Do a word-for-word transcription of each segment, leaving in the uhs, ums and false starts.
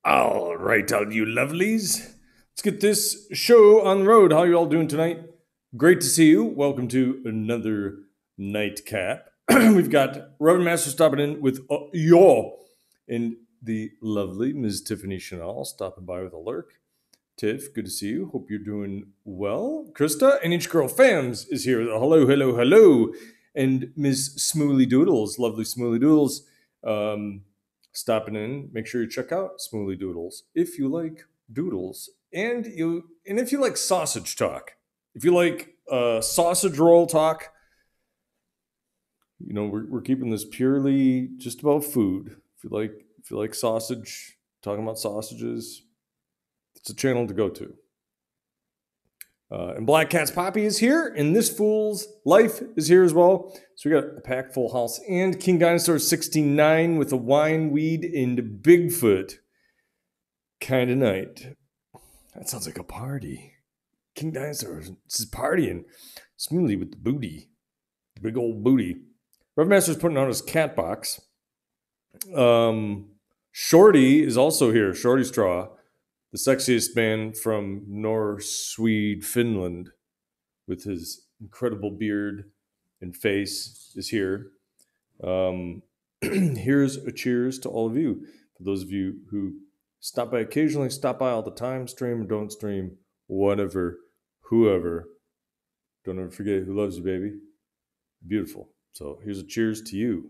All right, all you lovelies. Let's get this show on the road. How you all doing tonight? Great to see you. Welcome to another nightcap. We've got Reverend Master stopping in with uh, yo and the lovely Miz Tiffany Chanel stopping by with a lurk. Tiff, good to see you. Hope you're doing well. Krista, N H Girl Fams is here. Hello, hello, hello. And Miz Smooly Doodles, lovely Smooly Doodles. Um, stopping in. Make sure you check out Smooly Doodles if you like doodles, and you and if you like sausage talk, if you like uh, sausage roll talk. You know, we're we're keeping this purely just about food. If you like, if you like sausage, talking about sausages, it's a channel to go to. Uh, and Black Cat's Poppy is here, and this fool's life is here as well. So we got a packed full house, and King Dinosaur sixty-nine with a wine, weed, and Bigfoot kind of night. That sounds like a party. King Dinosaur is partying. Smoothly with the booty, the big old booty. Rev Master's putting on his cat box. Um, Shorty is also here. Shorty Straw, the sexiest man from Norway, Finland, with his incredible beard and face, is here. Um, here's a cheers to all of you. For those of you who stop by occasionally, stop by all the time, stream or don't stream, whatever, whoever. Don't ever forget who loves you, baby. Beautiful. So here's a cheers to you.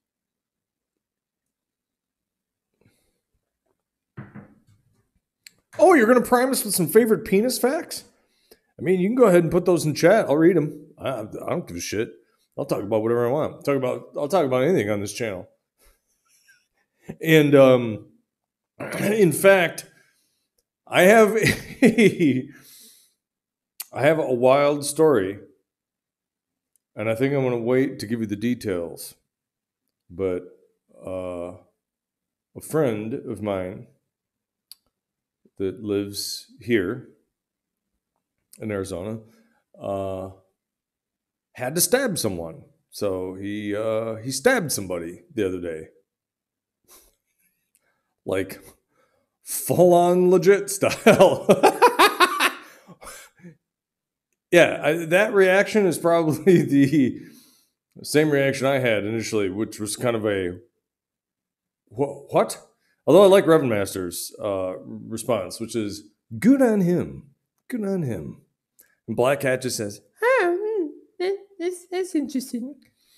Oh, you're going to prime us with some favorite penis facts? I mean, you can go ahead and put those in chat. I'll read them. I, I don't give a shit. I'll talk about whatever I want. Talk about. I'll talk about anything on this channel. And um, in fact, I have a, I have a wild story, and I think I'm going to wait to give you the details. But uh, a friend of mine that lives here in Arizona uh, had to stab someone. So he uh, he stabbed somebody the other day. Like, full-on legit style. Yeah, I, that reaction is probably the same reaction I had initially, which was kind of a, wh- what? Although I like Reverend Master's uh, response, which is, good on him. Good on him. And Black Cat just says, oh, that, that's, that's interesting.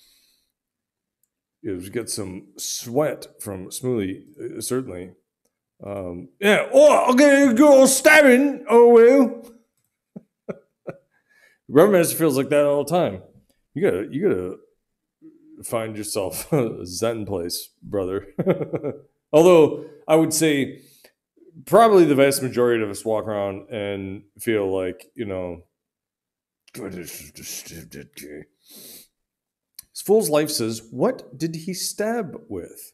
Yeah, we get some sweat from Smoothie, uh, certainly. Um, yeah, oh, okay, go stabbing. Oh, well. Reverend Master feels like that all the time. You gotta, you gotta find yourself a Zen place, brother. Although I would say probably the vast majority of us walk around and feel like, you know, this fool's life says, what did he stab with?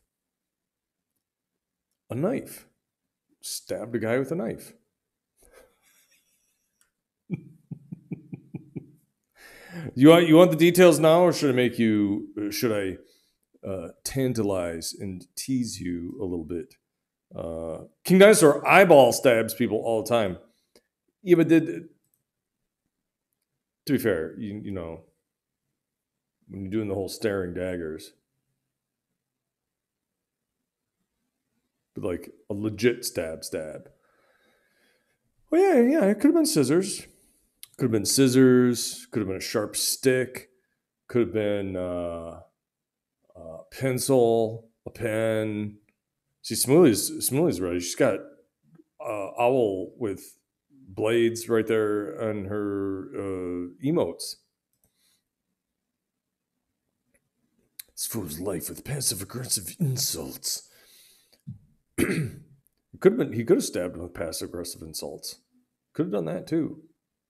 A knife. Stabbed a guy with a knife. You want you want the details now, or should I make you? Should I uh, tantalize and tease you a little bit? Uh, King Dinosaur eyeball stabs people all the time. Yeah, but did to be fair, you, you know, when you're doing the whole staring daggers, but like a legit stab, stab. Well, yeah, yeah, it could have been scissors. Could have been scissors. Could have been a sharp stick. Could have been uh, a pencil, a pen. See, Smoothie's, Smoothie's ready. She's got uh, owl with blades right there on her uh, emotes. This fool's life with passive aggressive insults. It could have been. He could have stabbed him with passive aggressive insults. Could have done that too.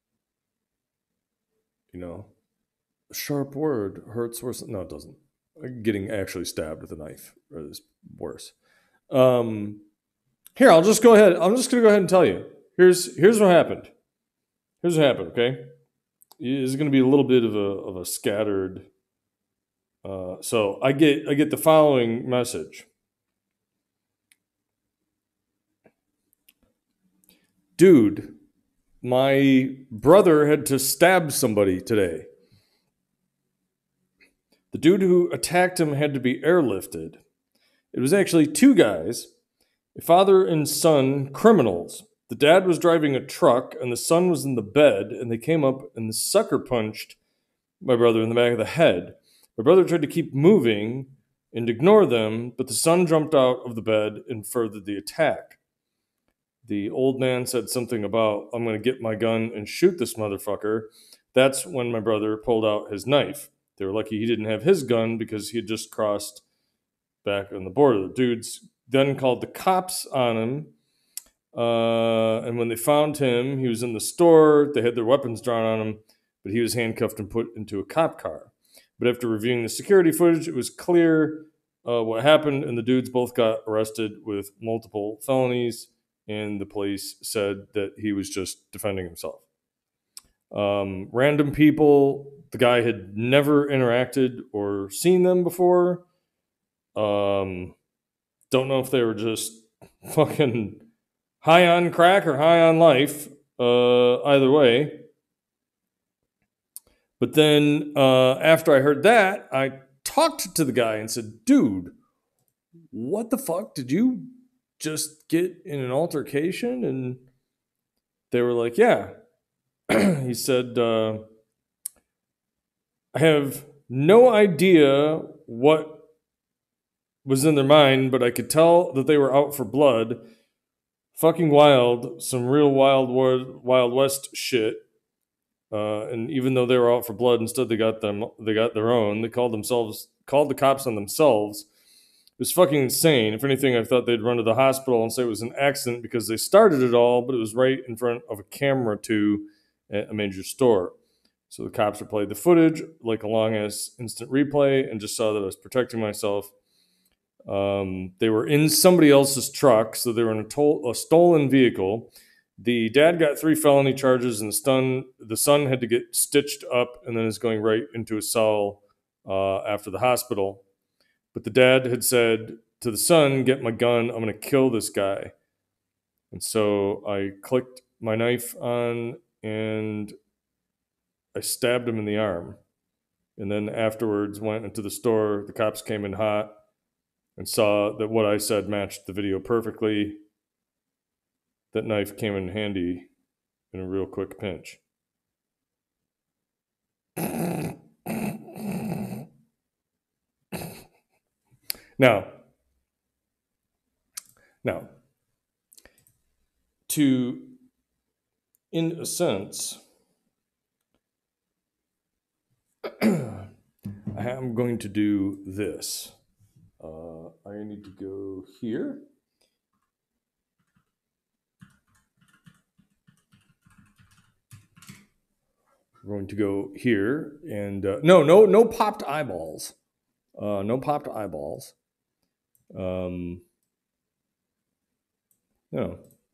You know, a sharp word hurts worse. No, it doesn't. Getting actually stabbed with a knife is worse. Um, here, I'll just go ahead. I'm just going to go ahead and tell you. Here's here's what happened. Here's what happened. Okay, it's going to be a little bit of a of a scattered. Uh, so I get I get the following message. dude, my brother had to stab somebody today. The dude who attacked him had to be airlifted. It was actually two guys, a father and son, criminals. The dad was driving a truck and the son was in the bed, and they came up and the sucker punched my brother in the back of the head. My brother tried to keep moving and ignore them, but the son jumped out of the bed and furthered the attack. The old man said something about, I'm going to get my gun and shoot this motherfucker. That's when my brother pulled out his knife. They were lucky he didn't have his gun because he had just crossed back on the border. The dudes then called the cops on him. Uh, and when they found him, he was in the store. They had their weapons drawn on him, but he was handcuffed and put into a cop car. But after reviewing the security footage, it was clear uh, what happened, and the dudes both got arrested with multiple felonies, and the police said that he was just defending himself. Um, random people, the guy had never interacted or seen them before. Um, don't know if they were just fucking high on crack or high on life. Uh, either way. But then uh, after I heard that, I talked to the guy and said, dude, what the fuck? Did you just get in an altercation? And they were like, yeah. He said, uh, I have no idea what was in their mind, but I could tell that they were out for blood. Fucking wild. Some real wild, wild west shit. Uh, and even though they were out for blood, instead they got them. They got their own. They called themselves, called the cops on themselves. It was fucking insane. If anything, I thought they'd run to the hospital and say it was an accident because they started it all, but it was right in front of a camera too at a major store. So the cops replayed the footage like a long-ass instant replay and just saw that I was protecting myself. Um, they were in somebody else's truck, so they were in a, to- a stolen vehicle. The dad got three felony charges, and the son, the son had to get stitched up and then is going right into a cell uh, after the hospital. But the dad had said to the son, get my gun, I'm going to kill this guy. And so I clicked my knife on and I stabbed him in the arm. And then afterwards went into the store. The cops came in hot and saw that what I said matched the video perfectly. That knife came in handy in a real quick pinch. Now, now, to, in a sense, I'm going to do this. Uh, I need to go here. We're going to go here and uh, no, no, no popped eyeballs. Uh, no popped eyeballs. Um, no.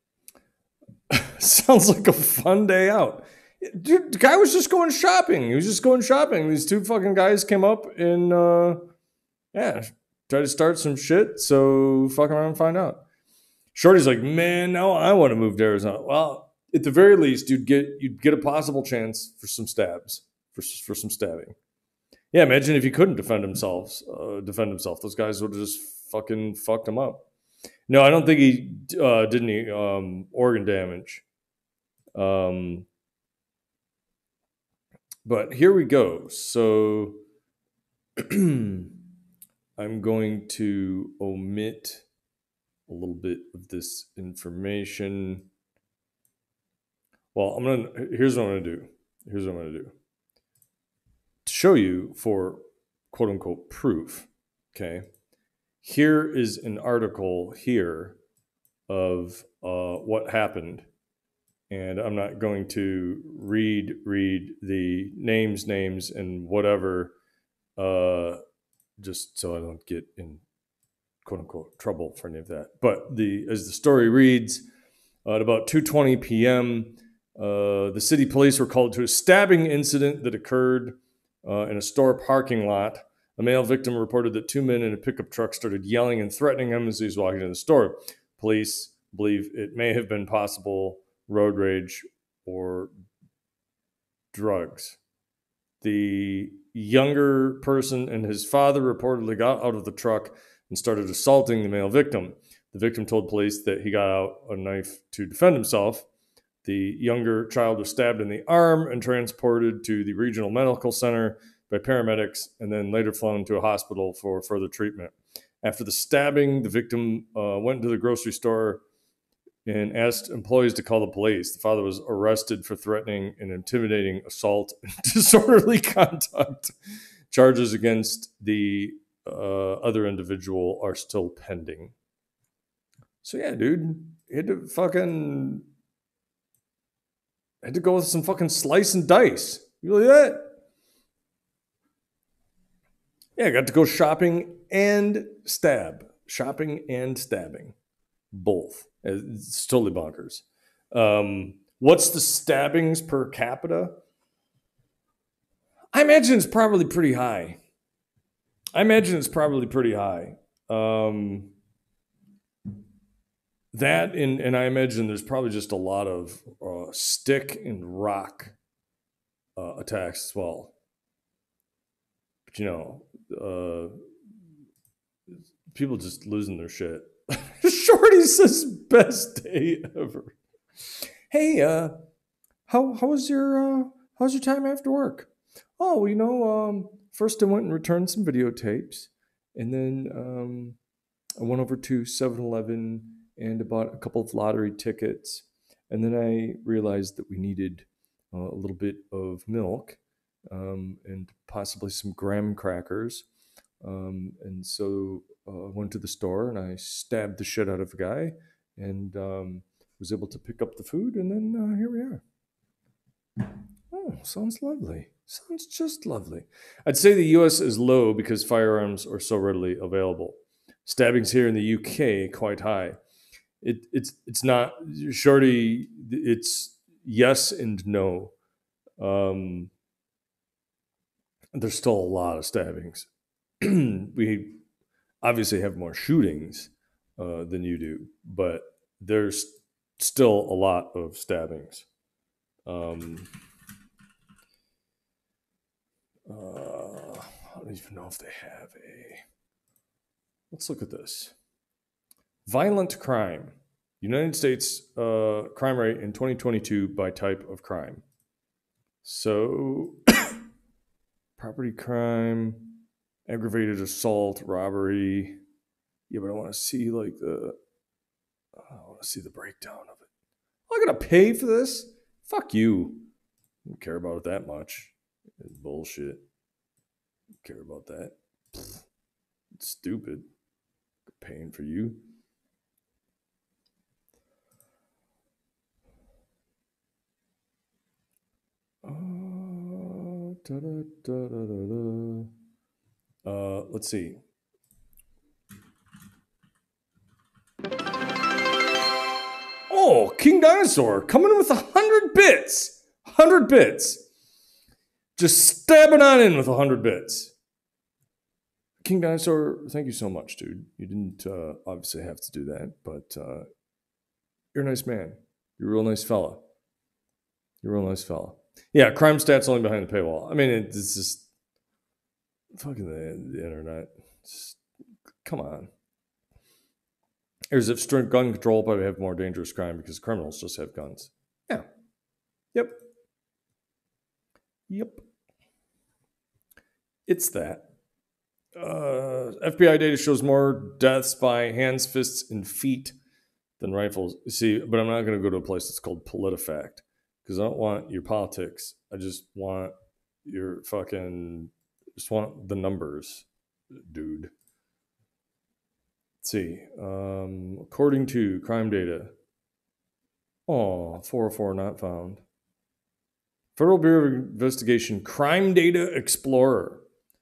Sounds like a fun day out. Dude, the guy was just going shopping. He was just going shopping. These two fucking guys came up and, uh, yeah, tried to start some shit. So fuck around and find out. Shorty's like, man, now I want to move to Arizona. Well, at the very least, you'd get you'd get a possible chance for some stabs, for for some stabbing. Yeah, imagine if he couldn't defend himself. Uh, defend himself, those guys would have just fucking fucked him up. No, I don't think he uh, did any um, organ damage. Um, but here we go. So I'm going to omit a little bit of this information. Well, I'm gonna. Here's what I'm gonna do. Here's what I'm gonna do. To show you for quote unquote proof. Okay. Here is an article here of uh, what happened, and I'm not going to read read the names, names, and whatever, uh, just so I don't get in quote unquote trouble for any of that. But the as the story reads, uh, at about two twenty p.m., uh, the city police were called to a stabbing incident that occurred uh, in a store parking lot. A male victim reported that two men in a pickup truck started yelling and threatening him as he was walking to the store. Police believe it may have been possible road rage, or drugs. The younger person and his father reportedly got out of the truck and started assaulting the male victim. The victim told police that he got out a knife to defend himself. The younger child was stabbed in the arm and transported to the regional medical center by paramedics and then later flown to a hospital for further treatment. After the stabbing, the victim uh, went to the grocery store and asked employees to call the police. The father was arrested for threatening and intimidating assault and disorderly conduct. Charges against the uh, other individual are still pending. So yeah, dude, he had to fucking had to go with some fucking slice and dice. You believe that? Yeah, I got to go shopping and stab. Shopping and stabbing. Both. It's totally bonkers. Um, what's the stabbings per capita? I imagine it's probably pretty high. I imagine it's probably pretty high. Um, that and, and I imagine there's probably just a lot of uh, stick and rock uh, attacks as well. But you know, uh, people just losing their shit. Shorty says best day ever. Hey, uh, how how was your uh, how's your time after work? Oh, you know, um, first I went and returned some videotapes, and then um, I went over to seven eleven and bought a couple of lottery tickets, and then I realized that we needed uh, a little bit of milk um, and possibly some graham crackers, um, and so I uh, went to the store and I stabbed the shit out of a guy, and um, was able to pick up the food, and then uh, here we are. Oh, sounds lovely. Sounds just lovely. I'd say the U S is low because firearms are so readily available. Stabbings here in the U K quite high. It, it's it's not shorty. It's yes and no. Um, there's still a lot of stabbings. We obviously have more shootings uh, than you do, but there's still a lot of stabbings. Um, uh, I don't even know if they have a. Let's look at this. Violent crime. United States uh, crime rate in twenty twenty-two by type of crime. So, property crime, aggravated assault, robbery. Yeah, but I want to see like the. I want to see the breakdown of it. I'm gonna pay for this? Fuck you. I don't care about it that much. It's bullshit. I don't care about that. It's stupid. I'm paying for you. Uh, da, da, da, da, da, da. Uh, let's see. Oh, King Dinosaur coming in with a hundred bits. Hundred bits. Just stabbing on in with a hundred bits. King Dinosaur, thank you so much, dude. You didn't uh, obviously have to do that, but uh, you're a nice man. You're a real nice fella. You're a real nice fella. Yeah, crime stats only behind the paywall. I mean, it's just fucking the, the internet. Just, come on. As if strict gun control probably have more dangerous crime because criminals just have guns. Yeah. Yep. Yep. It's that. Uh, F B I data shows more deaths by hands, fists, and feet than rifles. See, but I'm not going to go to a place that's called PolitiFact because I don't want your politics. I just want your fucking, just want the numbers, dude. Let's see. Um, according to crime data, oh, four oh four not found. Federal Bureau of Investigation Crime Data Explorer.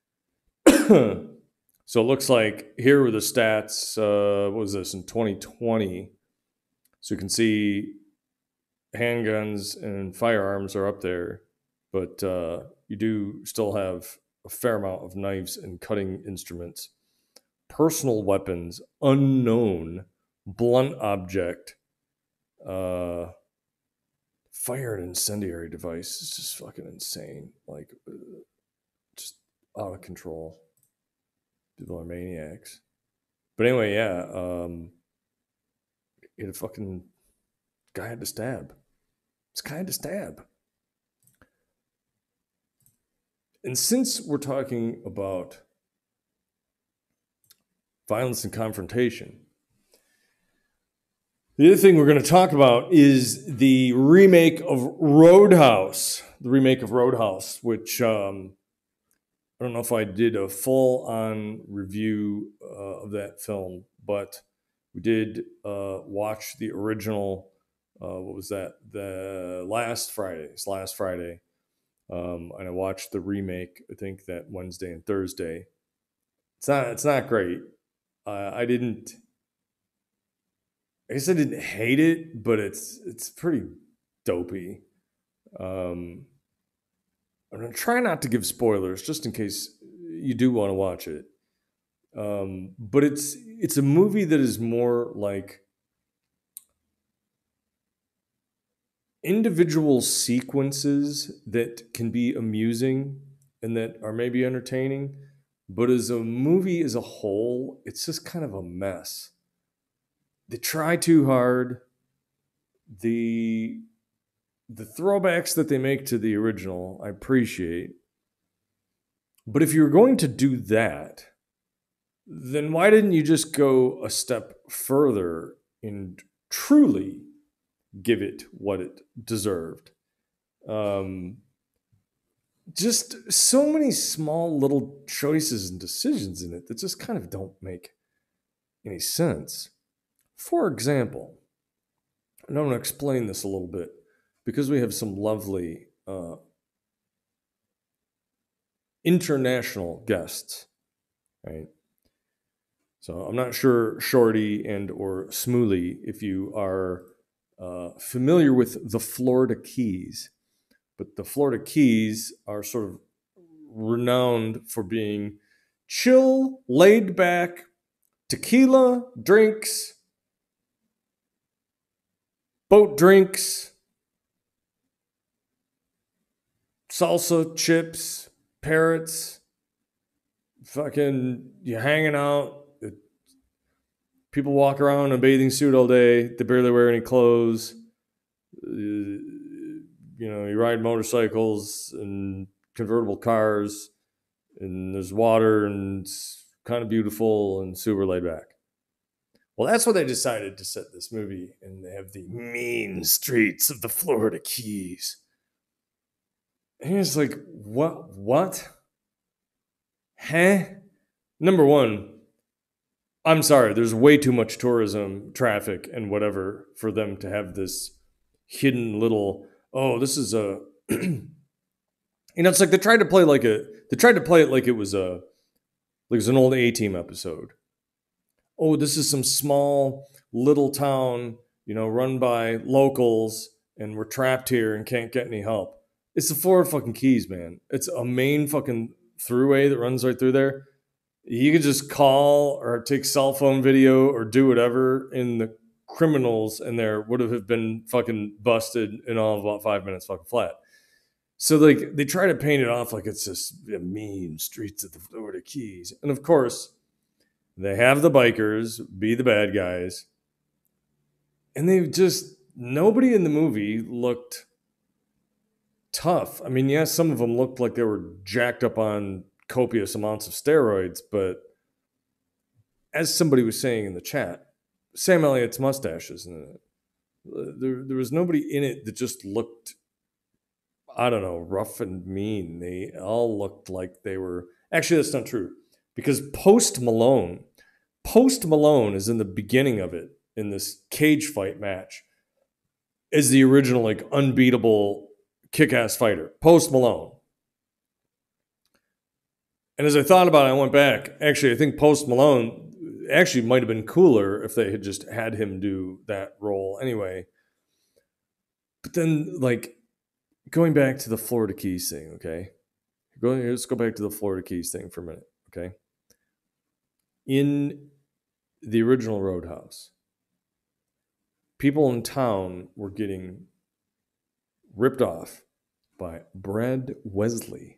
So it looks like here were the stats. Uh, what was this in twenty twenty? So you can see handguns and firearms are up there, but uh, you do still have a fair amount of knives and cutting instruments. Personal weapons, unknown, blunt object, uh, fire an incendiary device is just fucking insane. Like, uh, just out of control. People are maniacs. But anyway, yeah, um, it a fucking guy had to stab. It's kind of stab. And since we're talking about violence and confrontation, the other thing we're going to talk about is the remake of Roadhouse. The remake of Roadhouse, which um, I don't know if I did a full-on review uh, of that film, but we did uh, watch the original. Uh, what was that? The last Friday. It's last Friday. Um, and I watched the remake, I think that Wednesday and Thursday. It's not, it's not great. Uh, I didn't, I guess I didn't hate it, but it's, it's pretty dopey. Um, I'm going to try not to give spoilers just in case you do want to watch it. Um, but it's, it's a movie that is more like individual sequences that can be amusing and that are maybe entertaining, but as a movie as a whole, it's just kind of a mess. They try too hard. The the throwbacks that they make to the original, I appreciate. But if you're going to do that, then why didn't you just go a step further and truly give it what it deserved? Um, just so many small little choices and decisions in it that just kind of don't make any sense. For example, and I'm going to explain this a little bit because we have some lovely uh, international guests, right? So I'm not sure, Shorty and or Smooly, if you are uh, familiar with the Florida Keys. But the Florida Keys are sort of renowned for being chill, laid back, tequila drinks, boat drinks, salsa chips, parrots, fucking you hanging out. People walk around in a bathing suit all day. They barely wear any clothes. Uh, you know, you ride motorcycles and convertible cars, and there's water, and it's kind of beautiful and super laid back. Well, that's what they decided to set this movie, and they have the mean streets of the Florida Keys. And it's like, what? What? Huh? Number one, I'm sorry, there's way too much tourism, traffic, and whatever for them to have this hidden little, oh, this is a, you know, it's like they tried to play like a, they tried to play it like it was a, like it was an old A-Team episode. Oh, this is some small little town, you know, run by locals, and we're trapped here and can't get any help. It's the Florida fucking Keys, man. It's a main fucking throughway that runs right through there. You could just call or take cell phone video or do whatever, and the criminals in there would have been fucking busted in all of about five minutes fucking flat. So like they try to paint it off like it's just mean streets of the Florida Keys. And of course, they have the bikers be the bad guys. And they just, nobody in the movie looked tough. I mean, yes, some of them looked like they were jacked up on copious amounts of steroids, but as somebody was saying in the chat, Sam Elliott's mustaches, and there, there was nobody in it that just looked, I don't know, rough and mean. They all looked like they were, actually that's not true, because Post Malone, Post Malone is in the beginning of it, in this cage fight match, is the original like unbeatable kick-ass fighter, Post Malone. And as I thought about it, I went back. Actually, I think Post Malone actually might have been cooler if they had just had him do that role anyway. But then, like, going back to the Florida Keys thing, okay? Going, let's go back to the Florida Keys thing for a minute, okay? In the original Roadhouse, people in town were getting ripped off by Brad Wesley.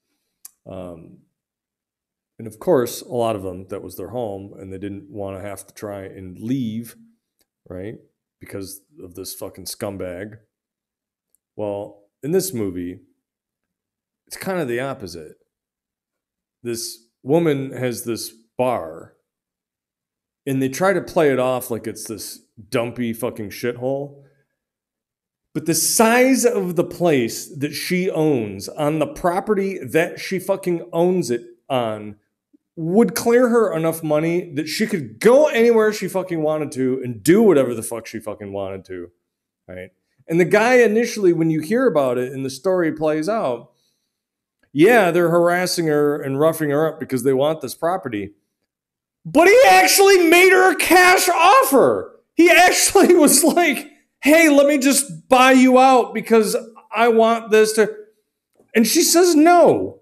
Um, and of course, a lot of them, that was their home, and they didn't want to have to try and leave, right? Because of this fucking scumbag. Well, in this movie, it's kind of the opposite. This woman has this bar, and they try to play it off like it's this dumpy fucking shithole. But the size of the place that she owns on the property that she fucking owns it on would clear her enough money that she could go anywhere she fucking wanted to and do whatever the fuck she fucking wanted to, right? And the guy initially, when you hear about it and the story plays out, yeah, they're harassing her and roughing her up because they want this property. But he actually made her a cash offer. He actually was like, hey, let me just buy you out because I want this to... And she says no.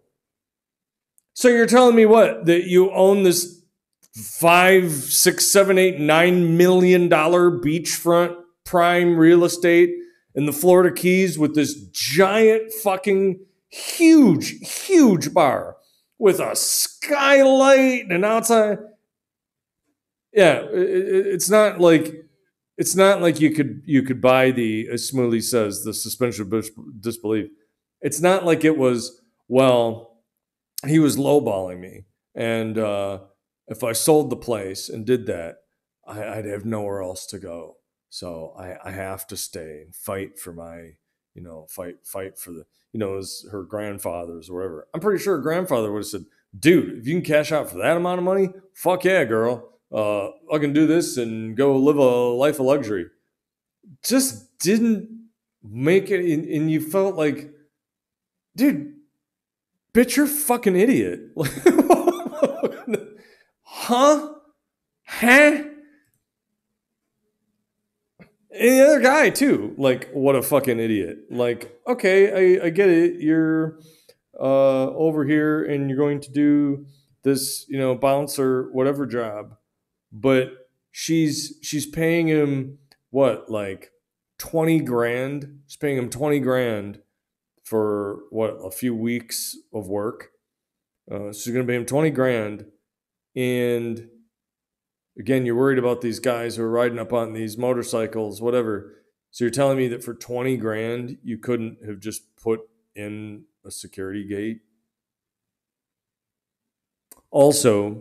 So you're telling me what? That you own this five, six, seven, eight, nine million dollar beachfront prime real estate in the Florida Keys with this giant fucking huge, huge bar with a skylight and an outside. Yeah, it, it's not like it's not like you could you could buy the, as Smoothie says, the suspension of disbelief. It's not like it was, well, he was lowballing me, and uh, if I sold the place and did that, I, I'd have nowhere else to go. So I, I have to stay and fight for my, you know, fight fight for the, you know, as her grandfather's or whatever. I'm pretty sure her grandfather would have said, dude, if you can cash out for that amount of money, fuck yeah, girl. Uh, I can do this and go live a life of luxury. Just didn't make it, and, and you felt like, dude, bitch, you're a fucking idiot. Huh? Huh? And the other guy, too. Like, what a fucking idiot. Like, okay, I, I get it. You're uh, over here and you're going to do this, you know, bouncer, whatever job. But she's she's paying him, what, like twenty grand? She's paying him twenty grand for, what, a few weeks of work. Uh, she's going to pay him twenty grand. And again, you're worried about these guys who are riding up on these motorcycles, whatever. So you're telling me that for twenty grand, you couldn't have just put in a security gate? Also,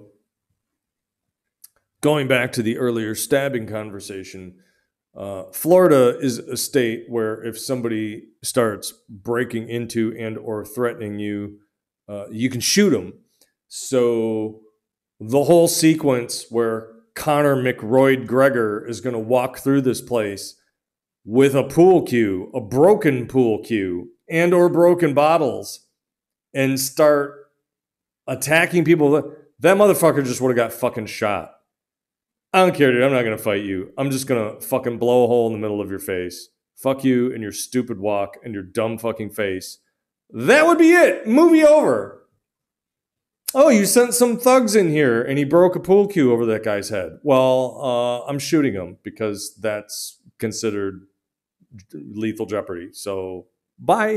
going back to the earlier stabbing conversation, uh, Florida is a state where if somebody starts breaking into and or threatening you, uh, you can shoot them. So the whole sequence where Conor McRoyd Gregor is going to walk through this place with a pool cue, a broken pool cue, and or broken bottles, and start attacking people, that motherfucker just would have got fucking shot. I don't care, dude. I'm not going to fight you. I'm just going to fucking blow a hole in the middle of your face. Fuck you and your stupid walk and your dumb fucking face. That would be it. Movie over. Oh, you sent some thugs in here and he broke a pool cue over that guy's head. Well, uh, I'm shooting him because that's considered lethal jeopardy. So, bye.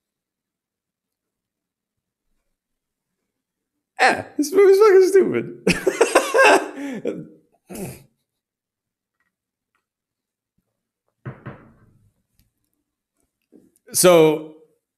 Ah, this movie's fucking stupid. So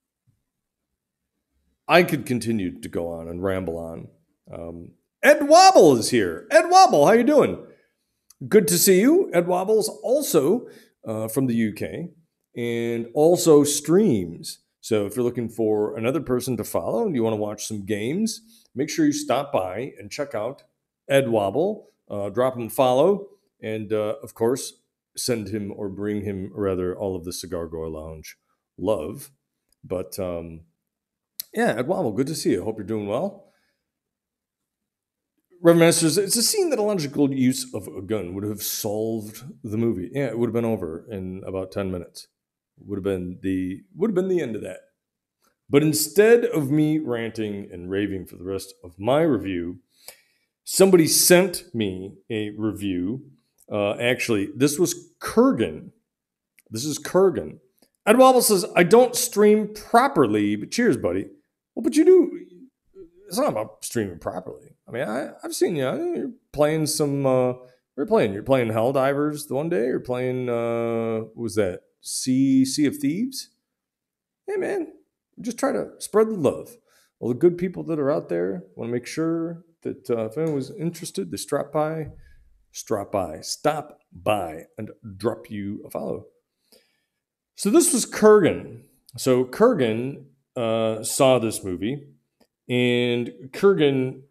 I could continue to go on and ramble on. Um, Ed Wobble is here. Ed Wobble, how you doing? Good to see you. Ed Wobble's also uh, from the U K and also streams. So if you're looking for another person to follow and you want to watch some games, make sure you stop by and check out Ed Wobble. Uh, drop him a follow, and uh, of course, send him or bring him, rather, all of the Cigar Goer Lounge love. But um, yeah, Ed Wobble, good to see you. Hope you're doing well. Reverend Masters, it's a scene that a logical use of a gun would have solved the movie. Yeah, it would have been over in about ten minutes. Would have been the would have been the end of that. But instead of me ranting and raving for the rest of my review, somebody sent me a review. Uh, actually, this was Kurgan. This is Kurgan. Ed Wobble says, I don't stream properly, but cheers, buddy. Well, but you do. It's not about streaming properly. I mean, I, I've seen you. You're playing some. Uh, you're playing. You're playing Helldivers the one day. You're playing. Uh, what was that? Sea Sea of Thieves. Hey, man, just try to spread the love. All the good people that are out there want to make sure that uh, if anyone was interested, they stop by, stop by, stop by, and drop you a follow. So this was Kurgan. So Kurgan uh, saw this movie, and Kurgan,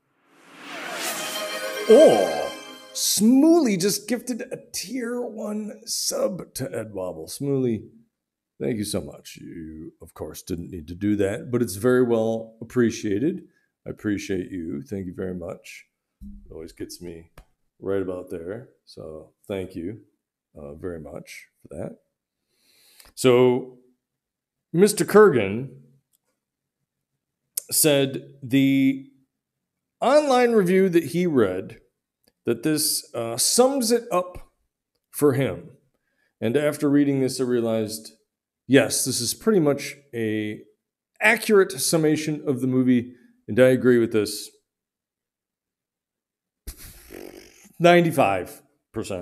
oh, Smooly just gifted a tier one sub to Ed Wobble. Smooly, thank you so much. You, of course, didn't need to do that, but it's very well appreciated. I appreciate you. Thank you very much. It always gets me right about there. So thank you uh, very much for that. So Mister Kurgan said the online review that he read, that this uh, sums it up for him. And after reading this, I realized, yes, this is pretty much a accurate summation of the movie, and I agree with this ninety-five percent.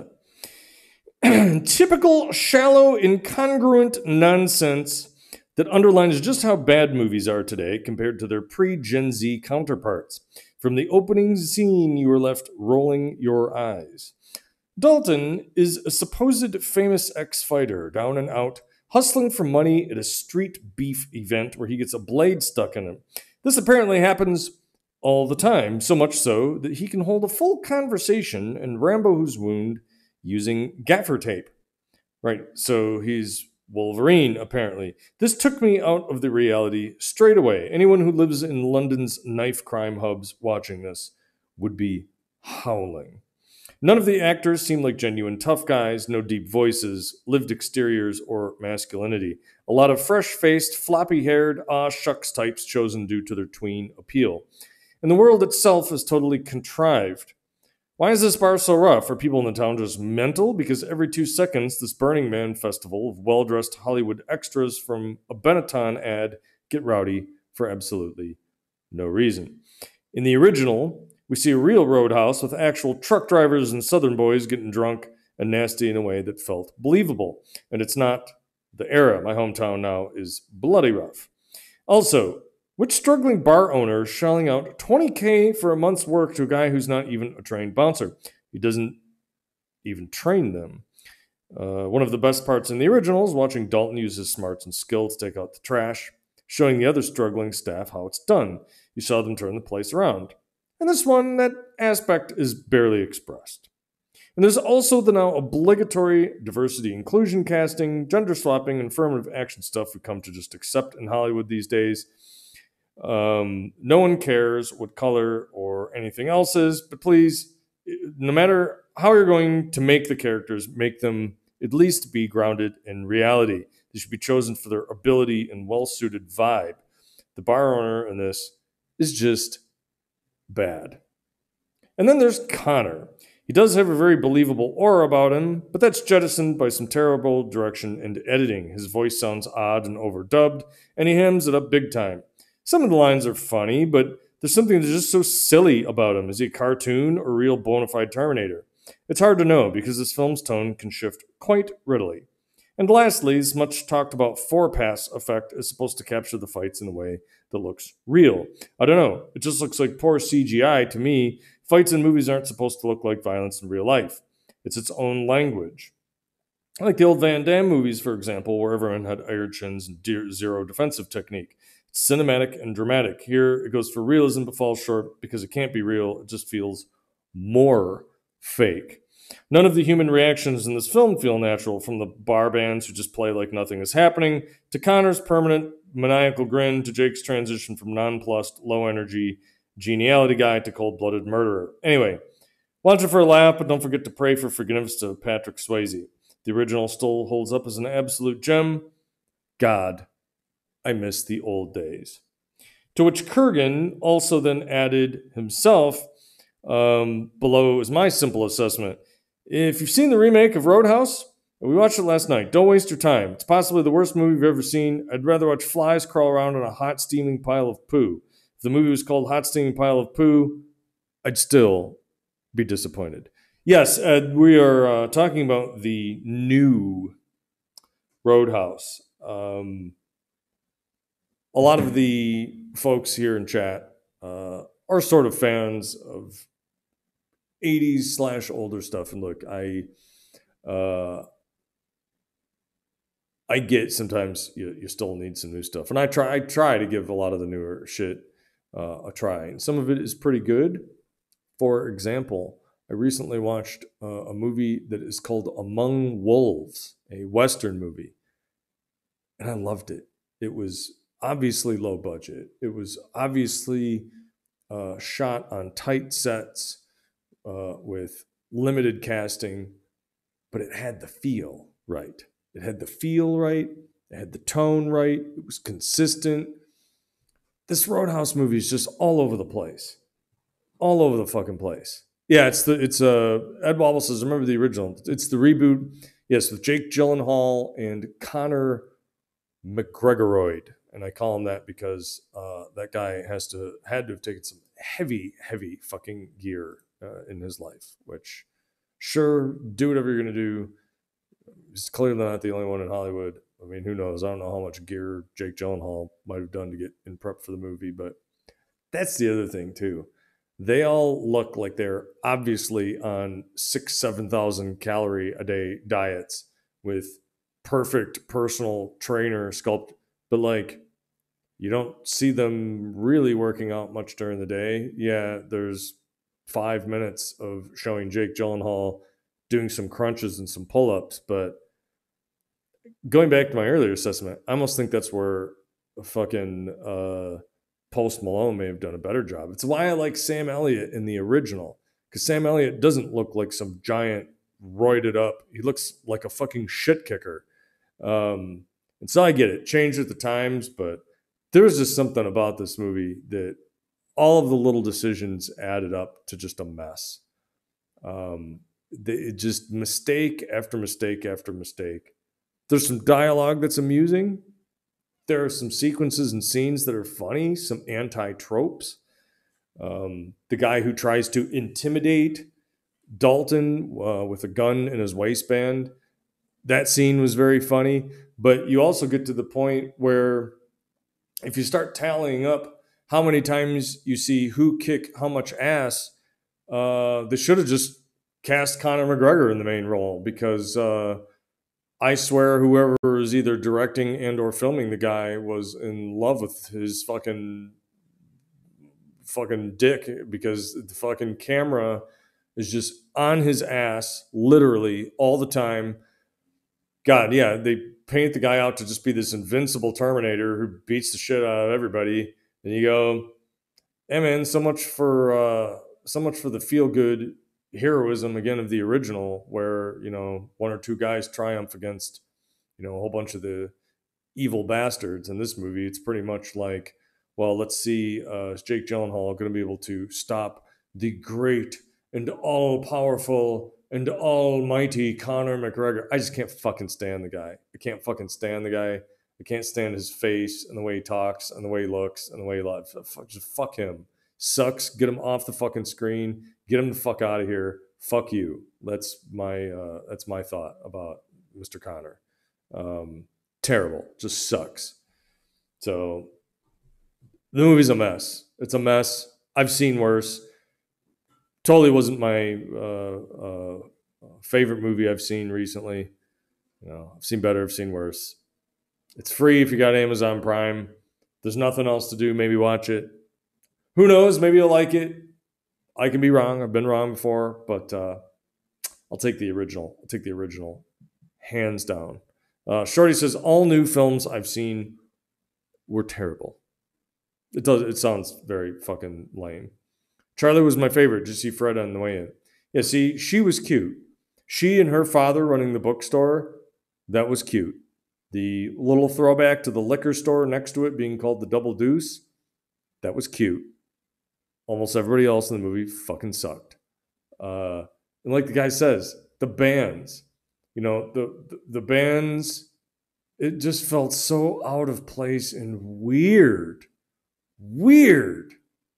Typical shallow, incongruent nonsense that underlines just how bad movies are today compared to their pre-Gen Z counterparts. From the opening scene, you are left rolling your eyes. Dalton is a supposed famous ex-fighter, down and out, hustling for money at a street beef event where he gets a blade stuck in him. This apparently happens all the time, so much so that he can hold a full conversation and Rambo his wound using gaffer tape. Right, so he's Wolverine, apparently. This took me out of the reality straight away. Anyone who lives in London's knife crime hubs watching this would be howling. None of the actors seem like genuine tough guys, no deep voices, lived exteriors, or masculinity. A lot of fresh-faced, floppy-haired, aw shucks types chosen due to their tween appeal. And the world itself is totally contrived. Why is this bar so rough? Are people in the town just mental? Because every two seconds, this Burning Man festival of well-dressed Hollywood extras from a Benetton ad get rowdy for absolutely no reason. In the original, we see a real roadhouse with actual truck drivers and southern boys getting drunk and nasty in a way that felt believable. And it's not the era. My hometown now is bloody rough. Also, which struggling bar owner is shelling out twenty K for a month's work to a guy who's not even a trained bouncer? He doesn't even train them. Uh, one of the best parts in the original is watching Dalton use his smarts and skill to take out the trash, showing the other struggling staff how it's done. You saw them turn the place around. And this one, that aspect is barely expressed. And there's also the now obligatory diversity inclusion casting, gender swapping, and affirmative action stuff we come to just accept in Hollywood these days. Um, no one cares what color or anything else is, but please, no matter how you're going to make the characters, make them at least be grounded in reality. They should be chosen for their ability and well-suited vibe. The bar owner in this is just bad. And then there's Connor. He does have a very believable aura about him, but that's jettisoned by some terrible direction and editing. His voice sounds odd and overdubbed, and he hams it up big time. Some of the lines are funny, but there's something that's just so silly about him. Is he a cartoon or a real bona fide Terminator? It's hard to know because this film's tone can shift quite readily. And lastly, this much talked about four-pass effect is supposed to capture the fights in a way that looks real. I don't know. It just looks like poor C G I to me. Fights in movies aren't supposed to look like violence in real life. It's its own language. Like the old Van Damme movies, for example, where everyone had iron chins and zero defensive technique. It's cinematic and dramatic. Here, it goes for realism but falls short because it can't be real. It just feels more fake. None of the human reactions in this film feel natural, from the bar bands who just play like nothing is happening, to Connor's permanent maniacal grin, to Jake's transition from nonplussed, low-energy geniality guy to cold-blooded murderer. Anyway, watch it for a laugh, but don't forget to pray for forgiveness to Patrick Swayze. The original still holds up as an absolute gem. God, I miss the old days. To which Kurgan also then added himself, um, below is my simple assessment. If you've seen the remake of Roadhouse, We watched it last night. Don't waste your time. It's possibly the worst movie you've ever seen. I'd rather watch flies crawl around on a hot, steaming pile of poo. If the movie was called Hot Steaming Pile of Poo, I'd still be disappointed. Yes, Ed, we are uh, talking about the new Roadhouse. Um, a lot of the folks here in chat uh, are sort of fans of eighties slash older stuff. And look, I uh, I get sometimes you, you still need some new stuff, and I try I try to give a lot of the newer shit uh, a try. And some of it is pretty good. For example, I recently watched uh, a movie that is called Among Wolves, a Western movie, and I loved it. It was obviously low budget. It was obviously uh, shot on tight sets uh, with limited casting, but it had the feel right. It had the feel right. It had the tone right. It was consistent. This Roadhouse movie is just all over the place, all over the fucking place. Yeah, it's the it's uh Ed Wobble says, remember the original? It's the reboot. Yes, with Jake Gyllenhaal and Connor McGregoroid, and I call him that because uh, that guy has to had to have taken some heavy, heavy fucking gear uh, in his life. Which, sure, do whatever you're gonna do. He's clearly not the only one in Hollywood. I mean, who knows? I don't know how much gear Jake Gyllenhaal might have done to get in prep for the movie, but that's the other thing too. They all look like they're obviously on six, seven thousand calorie a day diets with perfect personal trainer sculpt, but like you don't see them really working out much during the day. Yeah, there's five minutes of showing Jake Gyllenhaal doing some crunches and some pull-ups, but going back to my earlier assessment, I almost think that's where fucking uh, Post Malone may have done a better job. It's why I like Sam Elliott in the original, because Sam Elliott doesn't look like some giant roided up. He looks like a fucking shit kicker. Um, and so I get it, changed at the times, but there was just something about this movie that all of the little decisions added up to just a mess. Um, it just mistake after mistake after mistake. There's some dialogue that's amusing. There are some sequences and scenes that are funny, some anti-tropes. Um, the guy who tries to intimidate Dalton uh, with a gun in his waistband, that scene was very funny. But you also get to the point where if you start tallying up how many times you see who kick how much ass, uh, they should have just cast Conor McGregor in the main role, because uh, I swear whoever is either directing and or filming the guy was in love with his fucking fucking dick, because the fucking camera is just on his ass literally all the time. God, yeah, they paint the guy out to just be this invincible Terminator who beats the shit out of everybody. And you go, hey man, so much for uh, so much for the feel good heroism again of the original, where you know one or two guys triumph against you know a whole bunch of the evil bastards. In this movie, it's pretty much like, well, let's see, uh, is Jake Gyllenhaal going to be able to stop the great and all powerful and almighty Conor McGregor? I just can't fucking stand the guy. I can't fucking stand the guy. I can't stand his face and the way he talks and the way he looks and the way he loves. Just fuck him. Sucks. Get him off the fucking screen. Get him the fuck out of here. Fuck you. That's my uh, that's my thought about Mister Conor. Um, terrible. Just sucks. So the movie's a mess. It's a mess. I've seen worse. Totally wasn't my uh, uh, favorite movie I've seen recently. You know, I've seen better. I've seen worse. It's free if you got Amazon Prime. There's nothing else to do. Maybe watch it. Who knows? Maybe you'll like it. I can be wrong. I've been wrong before, but uh, I'll take the original. I'll take the original, hands down. Uh, Shorty says all new films I've seen were terrible. It does. It sounds very fucking lame. Charlie was my favorite. Did you see Fred on the way in? Yeah. See, she was cute. She and her father running the bookstore. That was cute. The little throwback to the liquor store next to it being called the Double Deuce, that was cute. Almost everybody else in the movie fucking sucked. Uh, and like the guy says, the bands, You know, the, the, the bands, it just felt so out of place and weird. Weird.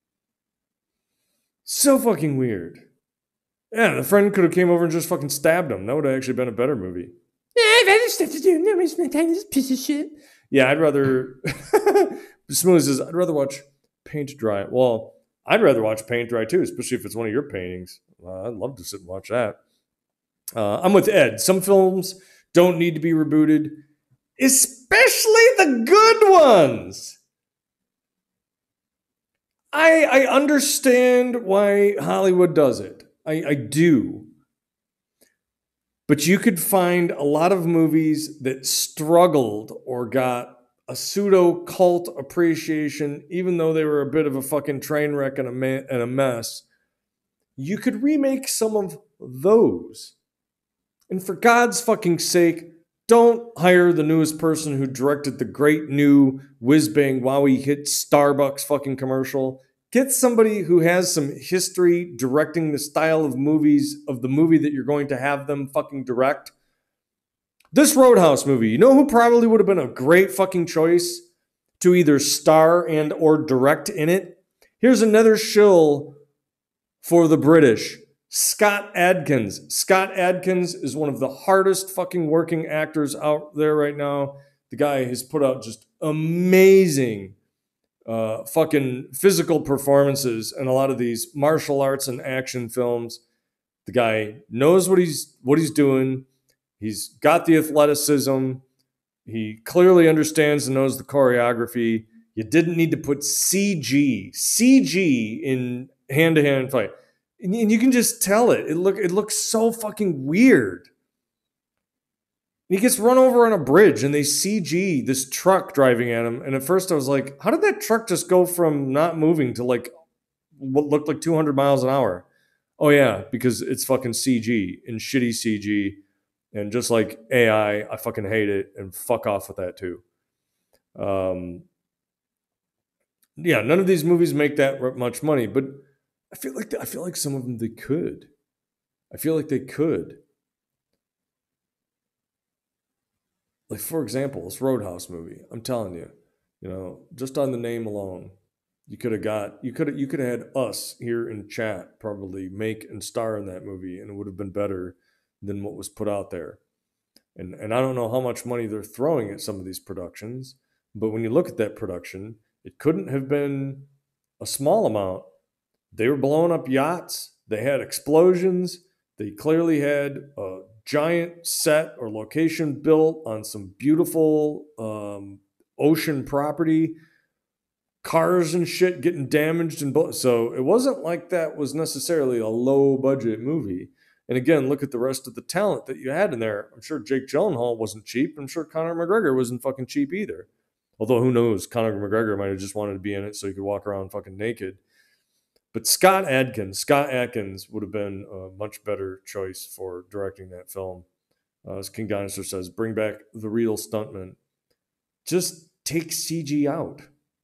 So fucking weird. Yeah, the friend could have came over and just fucking stabbed him. That would have actually been a better movie. Yeah, I've other stuff to do. No waste my time. This piece of shit. Yeah, I'd rather. Smooth says, I'd rather watch paint dry. Well, I'd rather watch paint dry too, especially if it's one of your paintings. Uh, I'd love to sit and watch that. Uh, I'm with Ed. Some films don't need to be rebooted, especially the good ones. I I understand why Hollywood does it. I, I do. But you could find a lot of movies that struggled or got a pseudo cult appreciation, even though they were a bit of a fucking train wreck and a, ma- and a mess. You could remake some of those. And for God's fucking sake, don't hire the newest person who directed the great new whiz bang wowie hit Starbucks fucking commercial. Get somebody who has some history directing the style of movies of the movie that you're going to have them fucking direct. This Roadhouse movie, you know who probably would have been a great fucking choice to either star and or direct in it? Here's another shill for the British. Scott Adkins. Scott Adkins is one of the hardest fucking working actors out there right now. The guy has put out just amazing uh, fucking physical performances in a lot of these martial arts and action films. The guy knows what he's what he's doing. He's got the athleticism. He clearly understands and knows the choreography. You didn't need to put C G, C G in hand-to-hand fight. And you can just tell it. It look it looks so fucking weird. He gets run over on a bridge and they C G this truck driving at him. And at first I was like, how did that truck just go from not moving to like what looked like two hundred miles an hour? Oh yeah, because it's fucking C G and shitty C G. And just like A I, I fucking hate it and fuck off with that too. Um, yeah, none of these movies make that much money, but I feel like I feel like some of them they could. I feel like they could. Like for example, this Roadhouse movie. I'm telling you, you know, just on the name alone, you could have got you could you could have had us here in chat probably make and star in that movie, and it would have been better than what was put out there. And and I don't know how much money they're throwing at some of these productions, but when you look at that production, it couldn't have been a small amount. They were blowing up yachts. They had explosions. They clearly had a giant set or location built on some beautiful um, ocean property. Cars and shit getting damaged. And bo- so it wasn't like that was necessarily a low budget movie. And again, look at the rest of the talent that you had in there. I'm sure Jake Gyllenhaal wasn't cheap. I'm sure Conor McGregor wasn't fucking cheap either. Although who knows, Conor McGregor might have just wanted to be in it so he could walk around fucking naked. But Scott Adkins, Scott Adkins would have been a much better choice for directing that film. Uh, as King Dinosaur says, bring back the real stuntman. Just take C G out.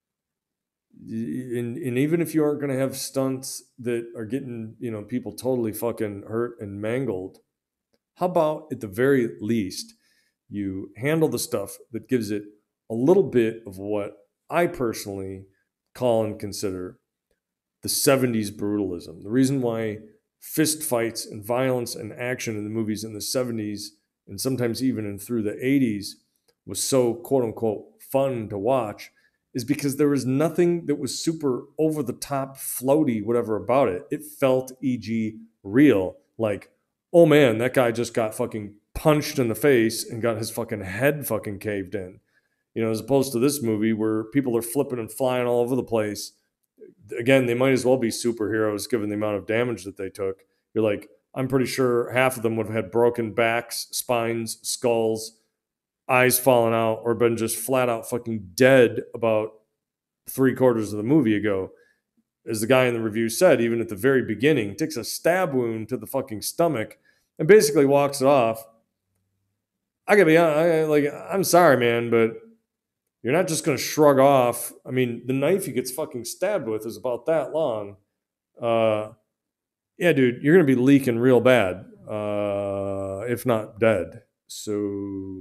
And, and even if you aren't going to have stunts that are getting, you know, people totally fucking hurt and mangled, how about at the very least you handle the stuff that gives it a little bit of what I personally call and consider the seventies brutalism. The reason why fist fights and violence and action in the movies in the seventies and sometimes even in through the eighties was so quote unquote fun to watch is because there was nothing that was super over the top, floaty, whatever about it. It felt, for example, real. Like, oh man, that guy just got fucking punched in the face and got his fucking head fucking caved in. You know, as opposed to this movie where people are flipping and flying all over the place. Again, they might as well be superheroes given the amount of damage that they took. You're like, I'm pretty sure half of them would have had broken backs, spines, skulls, eyes falling out, or been just flat out fucking dead about three quarters of the movie ago. As the guy in the review said, even at the very beginning, takes a stab wound to the fucking stomach and basically walks it off. I gotta be honest, I, like, I'm sorry, man, but you're not just going to shrug off. I mean, the knife he gets fucking stabbed with is about that long. Uh, yeah, dude, you're going to be leaking real bad, uh, if not dead. so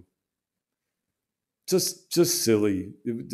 just just silly.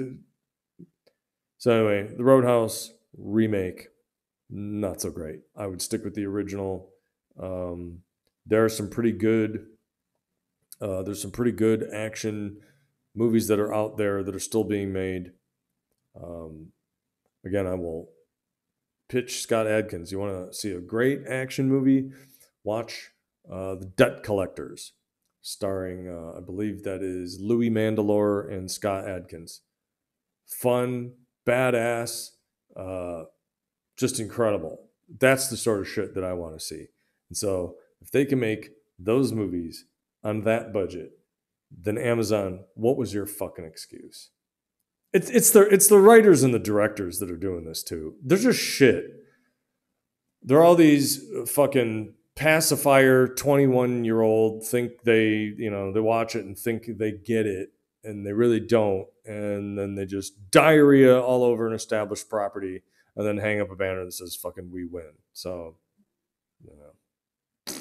So anyway, the Roadhouse remake, not so great. I would stick with the original. Um, there are some pretty good. Uh, there's some pretty good action movies that are out there that are still being made. Um, again, I will pitch Scott Adkins. You want to see a great action movie? Watch uh, The Debt Collectors, starring, uh, I believe that is Louis Mandylor and Scott Adkins. Fun, badass, uh, just incredible. That's the sort of shit that I want to see. And so if they can make those movies on that budget, then Amazon, what was your fucking excuse? It's it's the it's the writers and the directors that are doing this too. They're just shit. They're all these fucking pacifier twenty-one year old think they, you know, they watch it and think they get it, and they really don't. And then they just diarrhea all over an established property and then hang up a banner that says fucking we win. So, you know.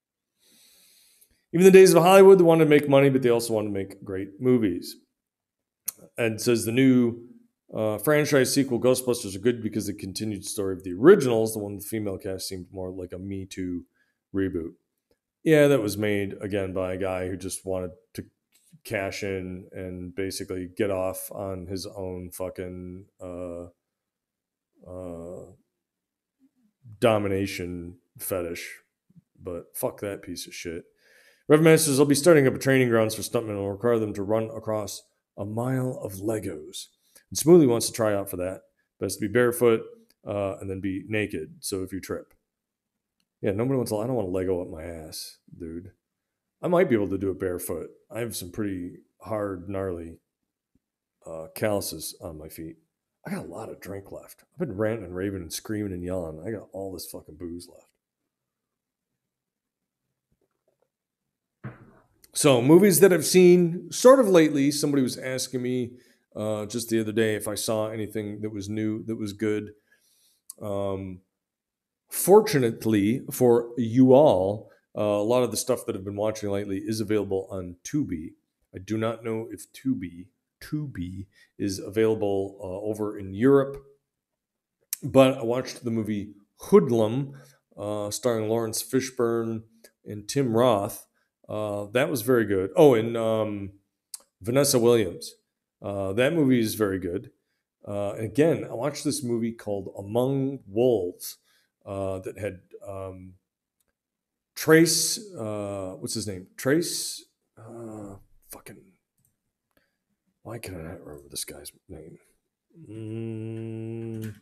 Even the days of Hollywood, they wanted to make money, but they also wanted to make great movies. And says the new uh, franchise sequel, Ghostbusters, are good because the continued story of the originals, the one with the female cast, seemed more like a Me Too reboot. Yeah, that was made, again, by a guy who just wanted to cash in and basically get off on his own fucking uh, uh, domination fetish. But fuck that piece of shit. Rev Masters will be starting up a training grounds for stuntmen and will require them to run across a mile of Legos. And Smoothie wants to try out for that. Best to be barefoot uh, and then be naked. So if you trip. Yeah, nobody wants to, I don't want to Lego up my ass, dude. I might be able to do it barefoot. I have some pretty hard, gnarly uh, calluses on my feet. I got a lot of drink left. I've been ranting and raving and screaming and yelling. I got all this fucking booze left. So, movies that I've seen sort of lately. Somebody was asking me uh, just the other day if I saw anything that was new, that was good. Um, fortunately for you all, uh, a lot of the stuff that I've been watching lately is available on Tubi. I do not know if Tubi, Tubi is available uh, over in Europe, but I watched the movie Hoodlum, uh, starring Lawrence Fishburne and Tim Roth. Uh, that was very good. Oh, and um, Vanessa Williams. Uh, that movie is very good. Uh, and again, I watched this movie called Among Wolves uh, that had um, Trace, uh, what's his name? Trace, uh, fucking, why can I not remember this guy's name? Mm,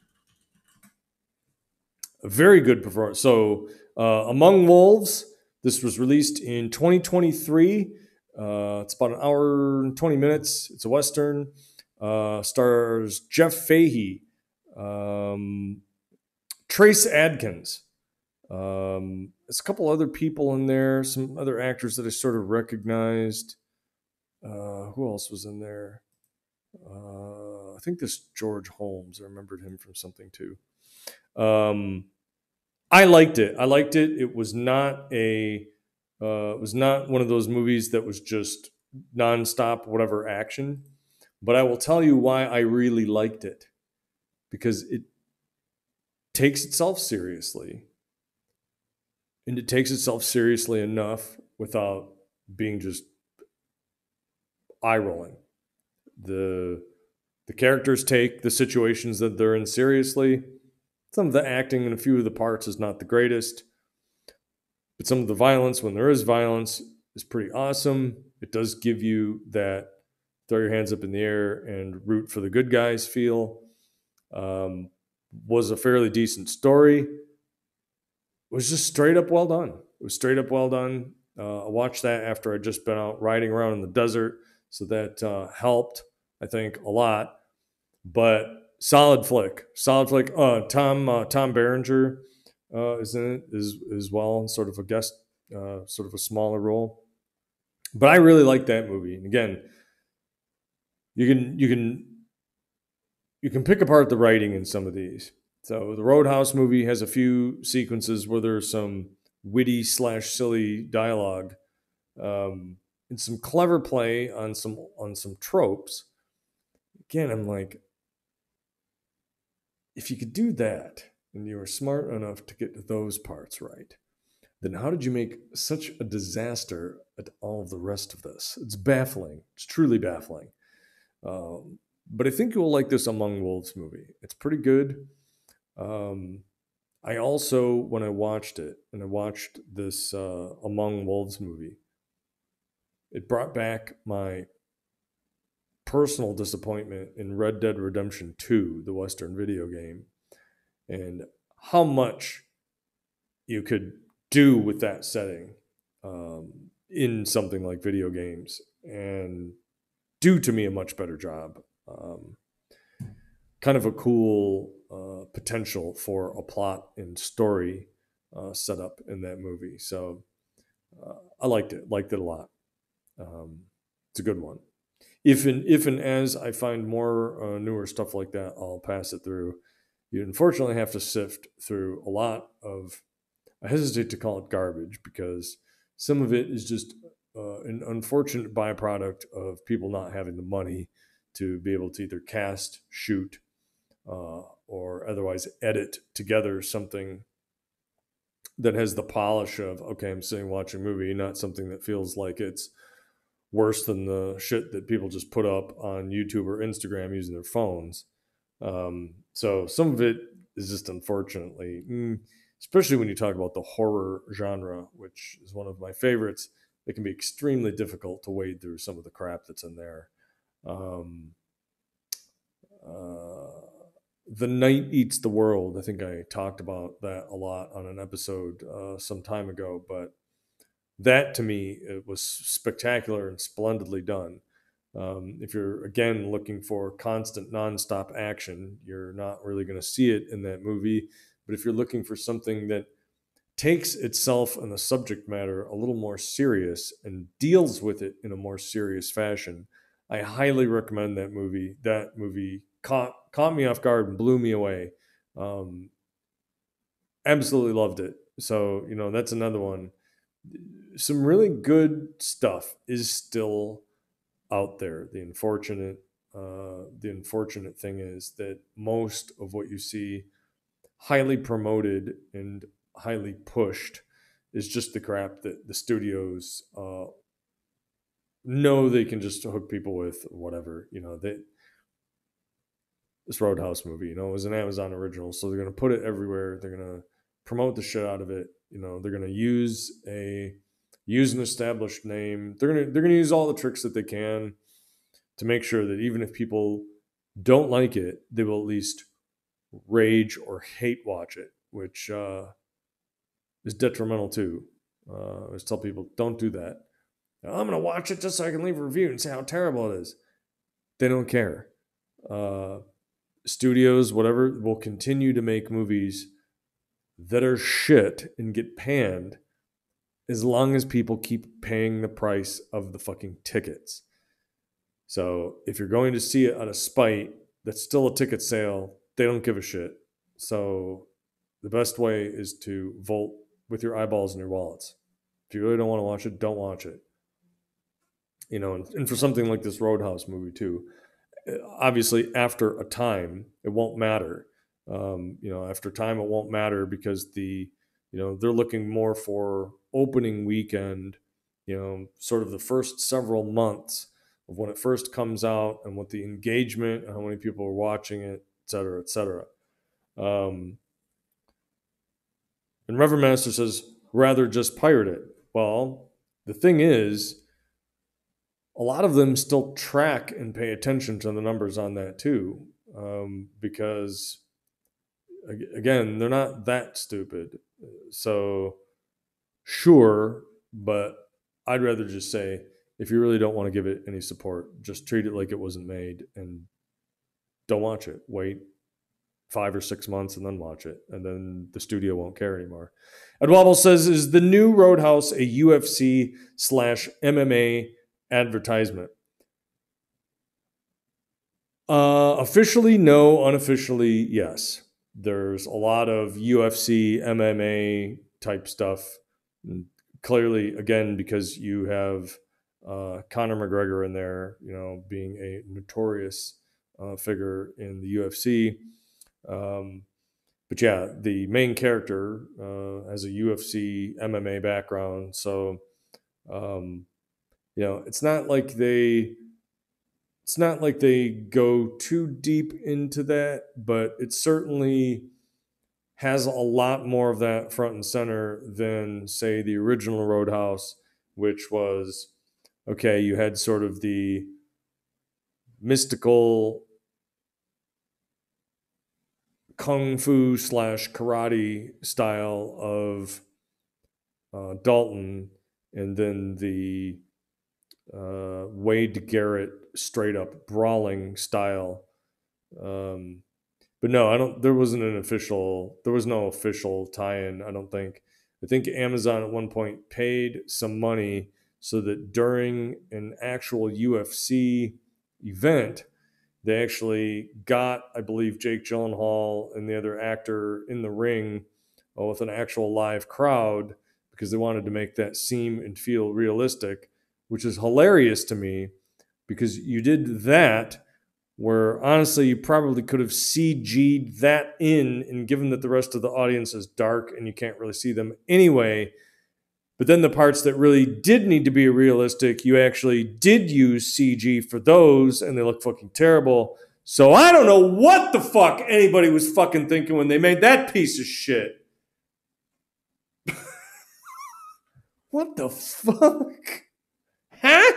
a very good performance. So, uh, Among Wolves. This was released in twenty twenty-three. Uh, it's about an hour and twenty minutes. It's a Western. Uh, stars Jeff Fahey, um, Trace Adkins. Um, there's a couple other people in there, some other actors that I sort of recognized. Uh, who else was in there? Uh, I think this George Holmes. I remembered him from something too. Um, I liked it. I liked it. It was not a, uh, it was not one of those movies that was just nonstop whatever action. But I will tell you why I really liked it, because it takes itself seriously, and it takes itself seriously enough without being just eye rolling. The the characters take the situations that they're in seriously. Some of the acting in a few of the parts is not the greatest, but some of the violence, when there is violence, is pretty awesome. It does give you that throw your hands up in the air and root for the good guys feel. Um, was a fairly decent story. It was just straight up well done. It was straight up well done. Uh, I watched that after I'd just been out riding around in the desert, so that uh, helped, I think, a lot. But solid flick, solid flick. Uh, Tom uh, Tom Berenger uh, is in it as as well, sort of a guest, uh, sort of a smaller role. But I really like that movie. And again, you can you can you can pick apart the writing in some of these. So the Roadhouse movie has a few sequences where there's some witty slash silly dialogue. Um, and some clever play on some on some tropes. Again, I'm like, if you could do that and you were smart enough to get those parts right, then how did you make such a disaster at all of the rest of this? It's baffling. It's truly baffling. Um, but I think you'll like this Among Wolves movie. It's pretty good. Um, I also, when I watched it, and I watched this uh, Among Wolves movie, it brought back my personal disappointment in Red Dead Redemption two, the Western video game, and how much you could do with that setting um, in something like video games, and do to me a much better job. Um, kind of a cool uh, potential for a plot and story uh, set up in that movie. So uh, I liked it, liked it a lot. Um, it's a good one. If and if and as I find more uh, newer stuff like that, I'll pass it through. You unfortunately have to sift through a lot of. I hesitate to call it garbage because some of it is just uh, an unfortunate byproduct of people not having the money to be able to either cast, shoot, uh, or otherwise edit together something that has the polish of, okay, I'm sitting watching a movie, not something that feels like it's worse than the shit that people just put up on YouTube or Instagram using their phones. Um, so some of it is just unfortunately, mm, especially when you talk about the horror genre, which is one of my favorites, it can be extremely difficult to wade through some of the crap that's in there. Um, uh, the Night Eats the World. I think I talked about that a lot on an episode uh, some time ago, but that to me it was spectacular and splendidly done. Um, if you're again looking for constant nonstop action, you're not really going to see it in that movie. But if you're looking for something that takes itself and the subject matter a little more serious and deals with it in a more serious fashion, I highly recommend that movie. That movie caught caught me off guard and blew me away. Um, absolutely loved it. So you know that's another one. Some really good stuff is still out there. The unfortunate, uh, the unfortunate thing is that most of what you see highly promoted and highly pushed is just the crap that the studios uh, know they can just hook people with. Whatever, you know, they this Roadhouse movie, you know, it was an Amazon original, so they're gonna put it everywhere. They're gonna promote the shit out of it. You know, they're gonna use a use an established name. They're gonna they're gonna use all the tricks that they can to make sure that even if people don't like it, they will at least rage or hate watch it, which uh, is detrimental too. Uh, I always tell people, don't do that. I'm going to watch it just so I can leave a review and say how terrible it is. They don't care. Uh, studios, whatever, will continue to make movies that are shit and get panned as long as people keep paying the price of the fucking tickets. So if you're going to see it out of spite, that's still a ticket sale. They don't give a shit. So the best way is to vote with your eyeballs and your wallets. If you really don't want to watch it, don't watch it. You know, and, and for something like this Roadhouse movie too, obviously after a time, it won't matter. Um, you know, after time, it won't matter because the, you know, they're looking more for opening weekend, you know, sort of the first several months of when it first comes out and what the engagement and how many people are watching it, et cetera, et cetera. Um, and Reverend Master says, rather just pirate it. Well, the thing is, a lot of them still track and pay attention to the numbers on that too, um, because again, they're not that stupid. So, sure, but I'd rather just say, if you really don't want to give it any support, just treat it like it wasn't made and don't watch it. Wait five or six months and then watch it, and then the studio won't care anymore. Ed Wobble says, is the new Roadhouse a U F C slash M M A advertisement? Uh, officially, no. Unofficially, yes. There's a lot of U F C, M M A type stuff. Clearly, again, because you have uh, Conor McGregor in there, you know, being a notorious uh, figure in the U F C. Um, but yeah, the main character uh, has a U F C M M A background, so um, you know, it's not like they it's not like they go too deep into that, but it certainly has a lot more of that front and center than, say, the original Roadhouse, which was okay. You had sort of the mystical kung fu slash karate style of uh, Dalton, and then the uh, Wade Garrett straight up brawling style. Um, but no, I don't. There wasn't an official. There was no official tie-in. I don't think. I think Amazon at one point paid some money so that during an actual U F C event, they actually got, I believe, Jake Gyllenhaal and the other actor in the ring uh, with an actual live crowd because they wanted to make that seem and feel realistic, which is hilarious to me because you did that where honestly you probably could have C G'd that in, and given that the rest of the audience is dark and you can't really see them anyway. But then the parts that really did need to be realistic, you actually did use C G for those, and they look fucking terrible. So I don't know what the fuck anybody was fucking thinking when they made that piece of shit. What the fuck? Huh?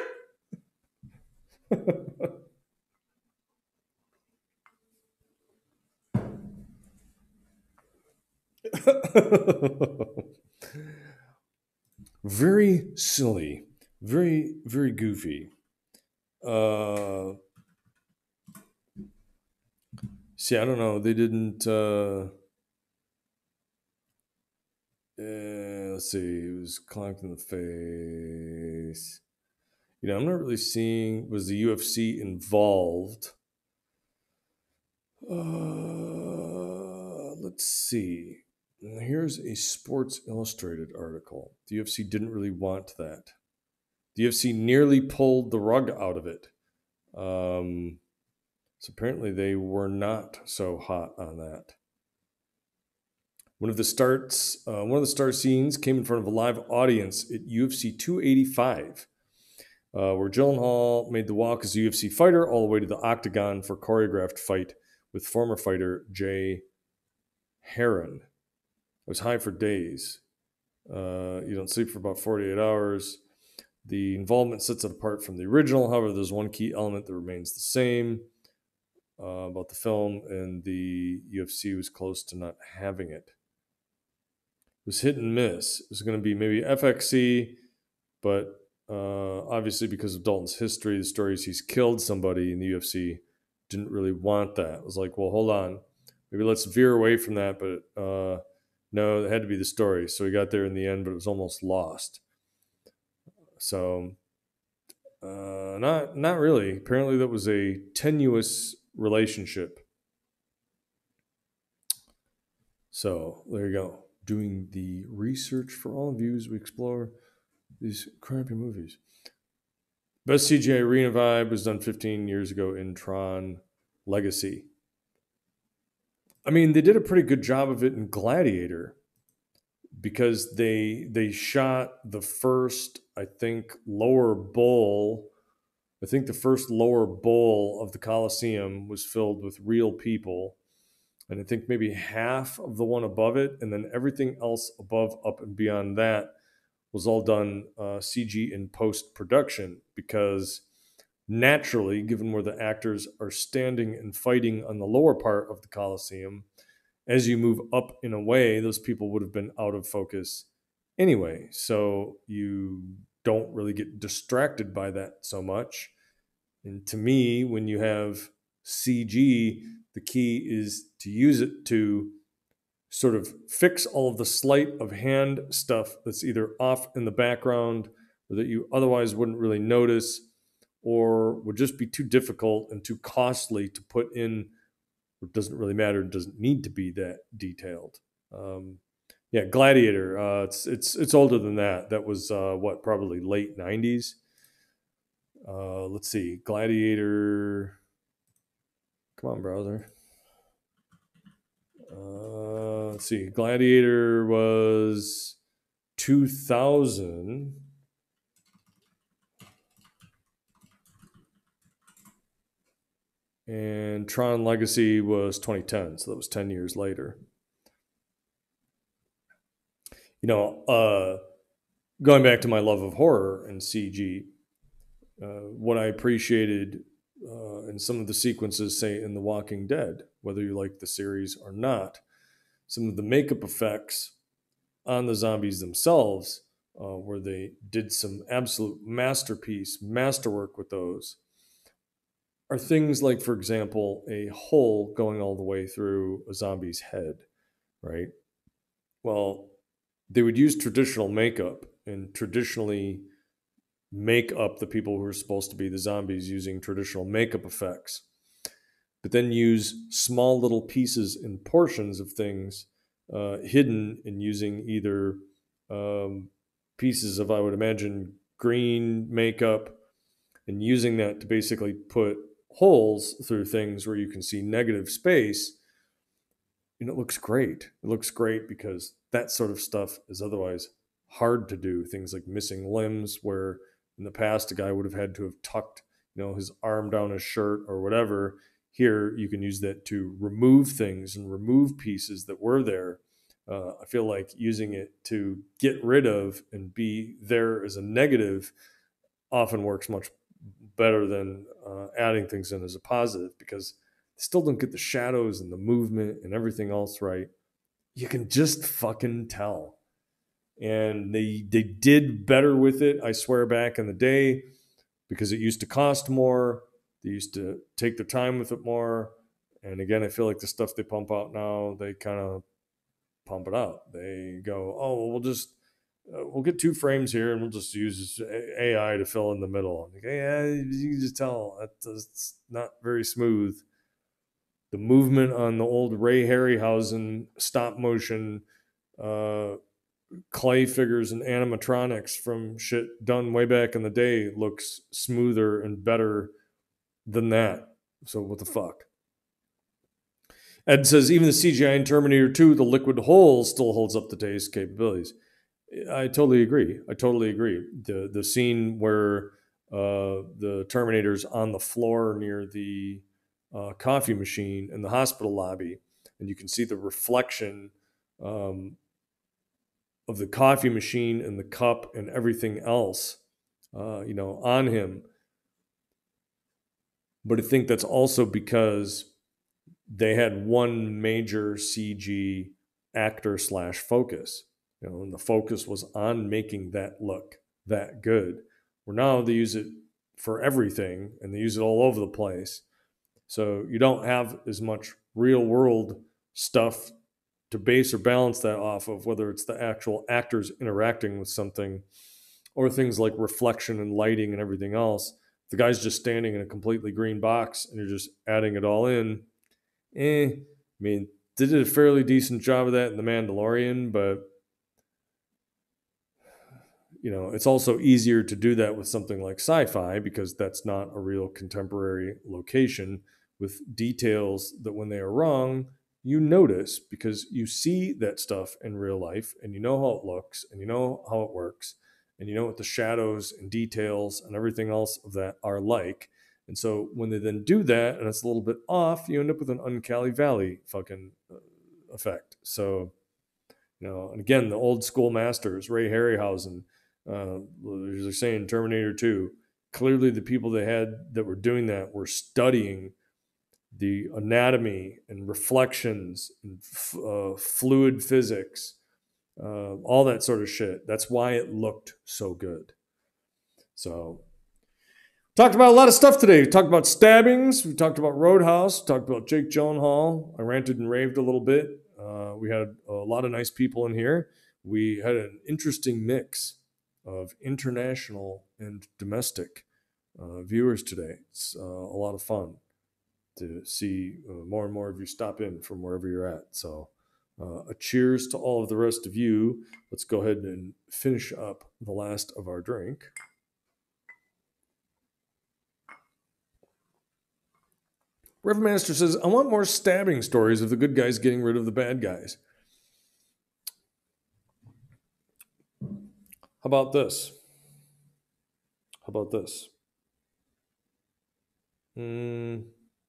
Very silly. Very, very goofy. Uh, see, I don't know. They didn't. Uh, uh, let's see. It was clanked in the face. You know, I'm not really seeing. Was the U F C involved? Uh, let's see. Here's a Sports Illustrated article. The U F C didn't really want that. The U F C nearly pulled the rug out of it. Um, so apparently they were not so hot on that. One of the starts, uh, one of the start scenes came in front of a live audience at U F C two eighty-five, uh, where Gyllenhaal made the walk as a U F C fighter all the way to the octagon for a choreographed fight with former fighter Jay Heron. I was high for days. Uh, you don't sleep for about forty-eight hours. The involvement sets it apart from the original. However, there's one key element that remains the same uh, about the film, and the U F C was close to not having it. It was hit and miss. It was going to be maybe F X C, but uh, obviously because of Dalton's history, the stories he's killed somebody in the U F C, didn't really want that. It was like, well, hold on. Maybe let's veer away from that, but uh, no, it had to be the story. So we got there in the end, but it was almost lost. So uh, not not really. Apparently that was a tenuous relationship. So there you go. Doing the research for all of you as we explore these crappy movies. Best C G I arena vibe was done fifteen years ago in Tron Legacy. I mean, they did a pretty good job of it in Gladiator because they they shot the first, I think, lower bowl. I think the first lower bowl of the Coliseum was filled with real people. And I think maybe half of the one above it, and then everything else above, up, and beyond that was all done uh, C G in post-production because naturally, given where the actors are standing and fighting on the lower part of the Coliseum, as you move up in a way, those people would have been out of focus anyway. So you don't really get distracted by that so much. And to me, when you have C G, the key is to use it to sort of fix all of the sleight of hand stuff that's either off in the background or that you otherwise wouldn't really notice or would just be too difficult and too costly to put in. It doesn't really matter. It doesn't need to be that detailed. Um, yeah, Gladiator. Uh, it's it's it's older than that. That was uh, what, probably late nineties. Uh, let's see. Gladiator. Come on, browser. Uh, let's see. Gladiator was two thousand. And Tron Legacy was twenty ten, so that was ten years later. You know, uh, going back to my love of horror and C G, uh, what I appreciated uh, in some of the sequences, say in The Walking Dead, whether you like the series or not, some of the makeup effects on the zombies themselves, uh, where they did some absolute masterpiece, masterwork with those, are things like, for example, a hole going all the way through a zombie's head, right? Well, they would use traditional makeup and traditionally make up the people who are supposed to be the zombies using traditional makeup effects, but then use small little pieces and portions of things uh, hidden and using either um, pieces of, I would imagine, green makeup and using that to basically put holes through things where you can see negative space. And it looks great. It looks great because that sort of stuff is otherwise hard to do. Things like missing limbs, where in the past a guy would have had to have tucked, you know, his arm down his shirt or whatever. Here you can use that to remove things and remove pieces that were there. Uh, I feel like using it to get rid of and be there as a negative often works much better than uh, adding things in as a positive, because they still don't get the shadows and the movement and everything else right. You can just fucking tell. And they they did better with it, I swear, back in the day, because it used to cost more. They used to take their time with it more. And again, I feel like the stuff they pump out now, they kind of pump it out. They go, oh, well, we'll just uh, we'll get two frames here, and we'll just use A I to fill in the middle. Like, yeah, you can just tell it's not very smooth. The movement on the old Ray Harryhausen stop motion uh, clay figures and animatronics from shit done way back in the day looks smoother and better than that. So what the fuck? Ed says even the C G I in Terminator two, the liquid hole still holds up to today's capabilities. I totally agree. I totally agree. The the scene where uh, the Terminator's on the floor near the uh, coffee machine in the hospital lobby, and you can see the reflection um, of the coffee machine and the cup and everything else, uh, you know, on him. But I think that's also because they had one major C G actor slash focus, you know, and the focus was on making that look that good. Where now they use it for everything and they use it all over the place. So you don't have as much real world stuff to base or balance that off of, whether it's the actual actors interacting with something or things like reflection and lighting and everything else. The guy's just standing in a completely green box and you're just adding it all in. Eh, I mean, they did a fairly decent job of that in The Mandalorian, but you know, it's also easier to do that with something like sci-fi because that's not a real contemporary location with details that when they are wrong, you notice because you see that stuff in real life and you know how it looks and you know how it works and you know what the shadows and details and everything else of that are like. And so when they then do that and it's a little bit off, you end up with an Uncanny Valley fucking uh, effect. So, you know, and again, the old school masters, Ray Harryhausen, uh, they're saying Terminator two, clearly the people they had that were doing that were studying the anatomy and reflections and f- uh, fluid physics, uh, all that sort of shit. That's why it looked so good. So, talked about a lot of stuff today. We talked about stabbings. We talked about Roadhouse. We talked about Jake Gyllenhaal. I ranted and raved a little bit. Uh, we had a lot of nice people in here. We had an interesting mix of international and domestic uh, viewers today. It's uh, a lot of fun to see uh, more and more of you stop in from wherever you're at. So, uh, a cheers to all of the rest of you. Let's go ahead and finish up the last of our drink. Reverend Master says, I want more stabbing stories of the good guys getting rid of the bad guys. How about this? How about this? Mm.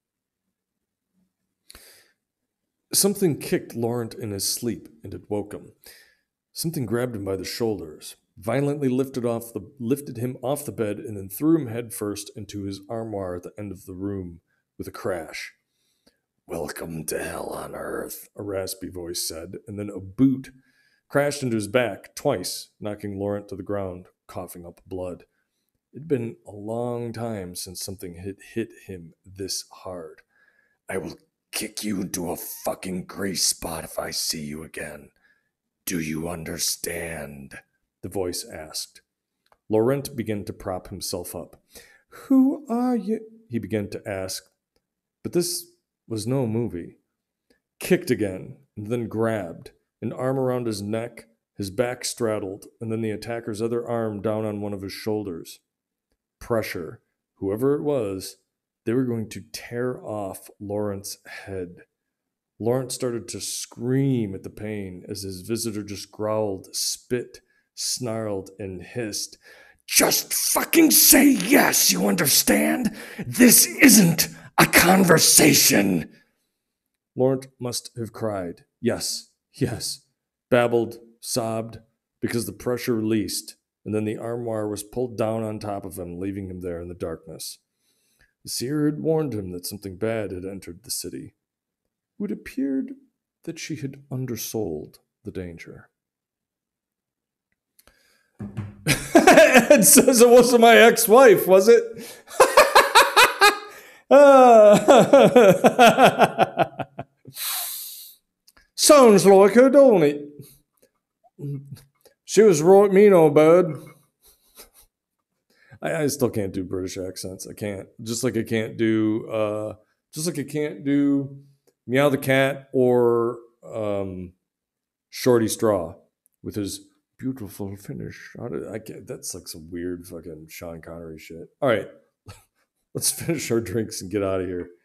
Something kicked Laurent in his sleep, and it woke him. Something grabbed him by the shoulders, violently lifted off the lifted him off the bed, and then threw him headfirst into his armoire at the end of the room with a crash. Welcome to hell on earth, a raspy voice said, and then a boot crashed into his back twice, knocking Laurent to the ground, coughing up blood. It'd been a long time since something had hit him this hard. I will kick you into a fucking gray spot if I see you again. Do you understand? The voice asked. Laurent began to prop himself up. Who are you? He began to ask. But this was no movie. Kicked again, and then grabbed, an arm around his neck, his back straddled, and then the attacker's other arm down on one of his shoulders. Pressure. Whoever it was, they were going to tear off Laurent's head. Laurent started to scream at the pain as his visitor just growled, spit, snarled, and hissed. Just fucking say yes, you understand? This isn't a conversation. Laurent must have cried. Yes, yes. Babbled, sobbed, because the pressure released, and then the armoire was pulled down on top of him, leaving him there in the darkness. The seer had warned him that something bad had entered the city. It appeared that she had undersold the danger. It says it wasn't my ex-wife, was it? uh, Sounds like her, don't it? She was right mean, old bud. I, I still can't do British accents. I can't. Just like I can't do, uh, just like I can't do Meow the Cat or um, Shorty Straw with his beautiful finish. I can't, that's like some weird fucking Sean Connery shit. All right, let's finish our drinks and get out of here.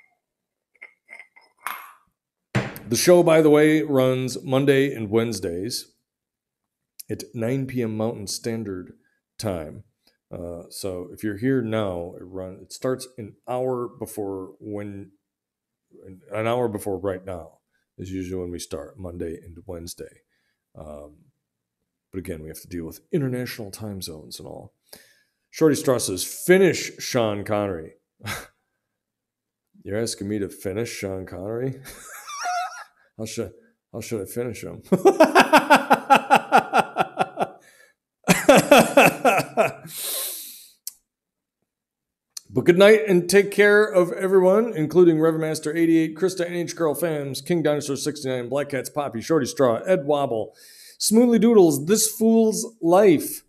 The show, by the way, runs Monday and Wednesdays at nine p.m. Mountain Standard Time. Uh, so if you're here now, it run. It starts an hour before when, an hour before right now is usually when we start, Monday and Wednesday. Um, but again, we have to deal with international time zones and all. Shorty Straw says, finish Sean Connery. You're asking me to finish Sean Connery? How should, how should I finish him? But good night and take care of everyone, including Reverend Master eighty-eight, Krista, N H Girl Fams, King Dinosaur sixty-nine, Black Cats Poppy, Shorty Straw, Ed Wobble, Smoothly Doodles, This Fool's Life.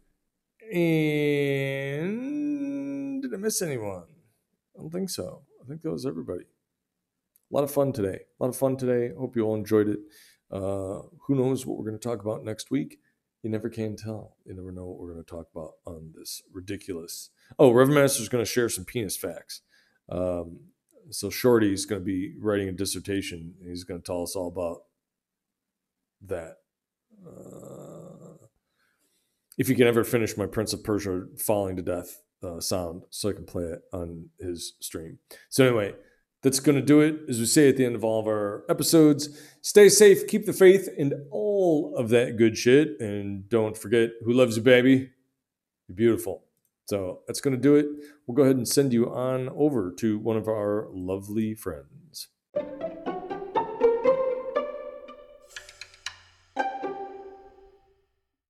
And did I miss anyone? I don't think so. I think that was everybody. A lot of fun today. A lot of fun today. Hope you all enjoyed it. Uh, who knows what we're going to talk about next week? You never can tell. You never know what we're going to talk about on this ridiculous. Oh, Reverend Master's going to share some penis facts. Um, so Shorty's going to be writing a dissertation. And he's going to tell us all about that. Uh, if you can ever finish my Prince of Persia falling to death uh, sound so I can play it on his stream. So anyway, that's going to do it. As we say at the end of all of our episodes, stay safe, keep the faith, and all of that good shit. And don't forget, who loves you, baby? You're beautiful. So that's going to do it. We'll go ahead and send you on over to one of our lovely friends.